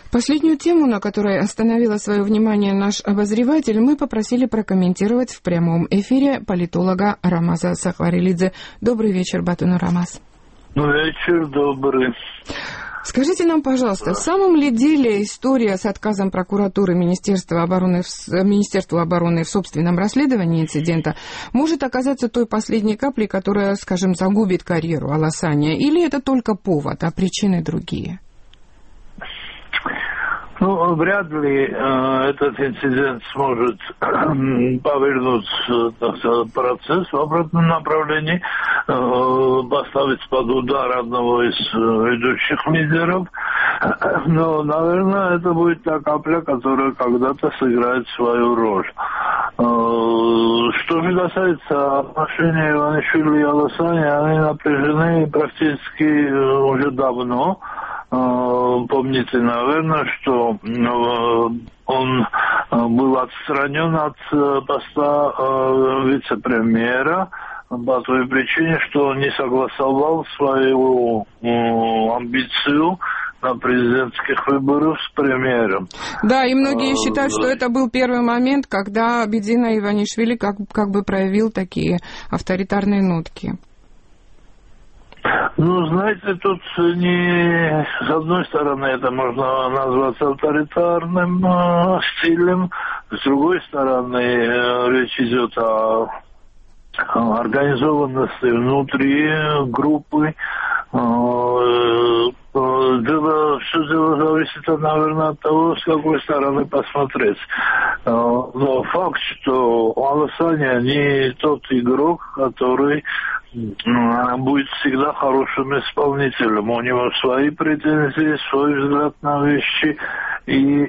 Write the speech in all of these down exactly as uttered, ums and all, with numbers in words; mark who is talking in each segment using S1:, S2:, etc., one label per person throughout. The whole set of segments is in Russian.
S1: Последнюю тему, на которой остановила свое внимание наш обозреватель, мы попросили прокомментировать в прямом эфире политолога Рамаза Сахварелидзе. Добрый вечер, Батуну Рамаз.
S2: Вечер добрый.
S1: Скажите нам, пожалуйста, в самом ли деле история с отказом прокуратуры Министерства обороны, Министерства обороны в собственном расследовании инцидента может оказаться той последней каплей, которая, скажем, загубит карьеру Аласания, или это только повод, а причины другие?
S2: Ну, вряд ли э, этот инцидент сможет повернуть э, процесс в обратном направлении, э, поставить под удар одного из э, ведущих лидеров. Но, наверное, это будет та капля, которая когда-то сыграет свою роль. Э, что же касается отношений Иванишвили и Аласания, они напряжены практически э, уже давно. Помните, наверное, что он был отстранен от поста вице-премьера по той причине, что он не согласовал свою амбицию на президентских выборах с премьером.
S1: Да, и многие считают, что это был первый момент, когда Бедзина Иванишвили как, как бы проявил такие авторитарные нотки.
S2: Ну, знаете, тут не с одной стороны это можно назвать авторитарным э, стилем, с другой стороны э, речь идет о, о организованности внутри группы. Э, Дело, все дело зависит, наверное, от того, с какой стороны посмотреть. Но факт, что Аласания не тот игрок, который будет всегда хорошим исполнителем. У него свои претензии, свой взгляд на вещи. И,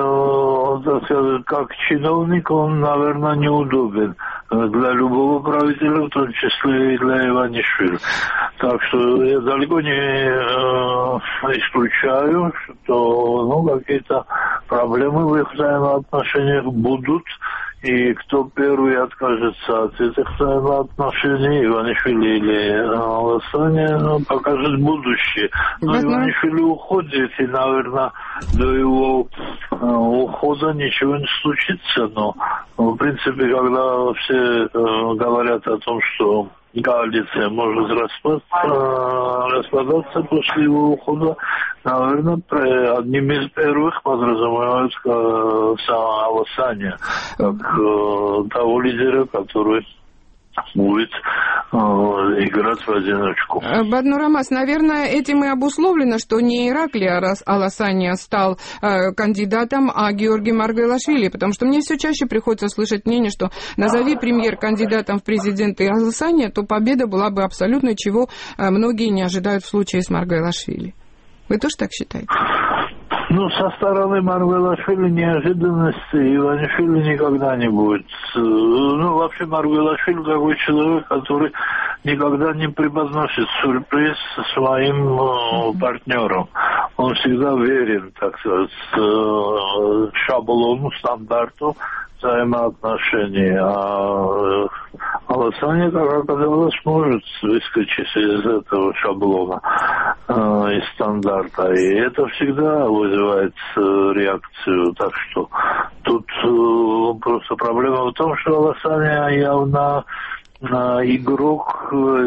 S2: э, как чиновник, он, наверное, неудобен для любого правителя, в том числе и для Иванишвили. Так что я далеко не э, исключаю, что ну, какие-то проблемы в их взаимоотношениях будут. И кто первый откажется от этих взаимоотношений, Иванишвили или Аласания, ну, покажет будущее. Но
S1: Возможно...
S2: Иванишвили уходит, и, наверное, до его э, ухода ничего не случится. Но, в принципе, когда все э, говорят о том, что коалиция может распад, э, распадаться после его ухода, наверное, одним из первых подразумевается Аласания, как э, того лидера, который будет э, играть в одиночку.
S1: Батну Рамаз, наверное, этим и обусловлено, что не Ираклий Аласания стал э, кандидатом, а Георгий Маргвелашвили, потому что мне все чаще приходится слышать мнение, что назови премьер кандидатом в президенты Аласания, то победа была бы абсолютной, чего э, многие не ожидают в случае с Маргвелашвили. Вы тоже так считаете?
S2: Ну, со стороны Маргвелашвили неожиданности Иванишвили никогда не будет. Ну, вообще Маргвелашвили такой человек, который никогда не преподносит сюрприз своим э, партнерам. Он всегда верен, так сказать, э, шаблону, стандарту взаимоотношений. А Аласания, как оказалось, может выскочить из этого шаблона, э, из стандарта. И это всегда вызывает э, реакцию. Так что тут э, просто проблема в том, что Аласания явно э, игрок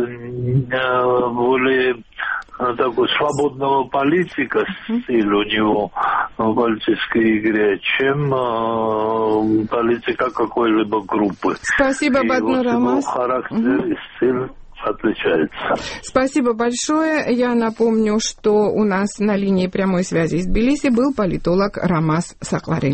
S2: э, более такой свободного политика, стиль у него в политической игре, чем э, политика какой-либо группы.
S1: Спасибо, Батну Рамаз.
S2: Характер угу. и стиль отличается.
S1: Спасибо большое. Я напомню, что у нас на линии прямой связи из Тбилиси был политолог Рамаз Сахварелидзе.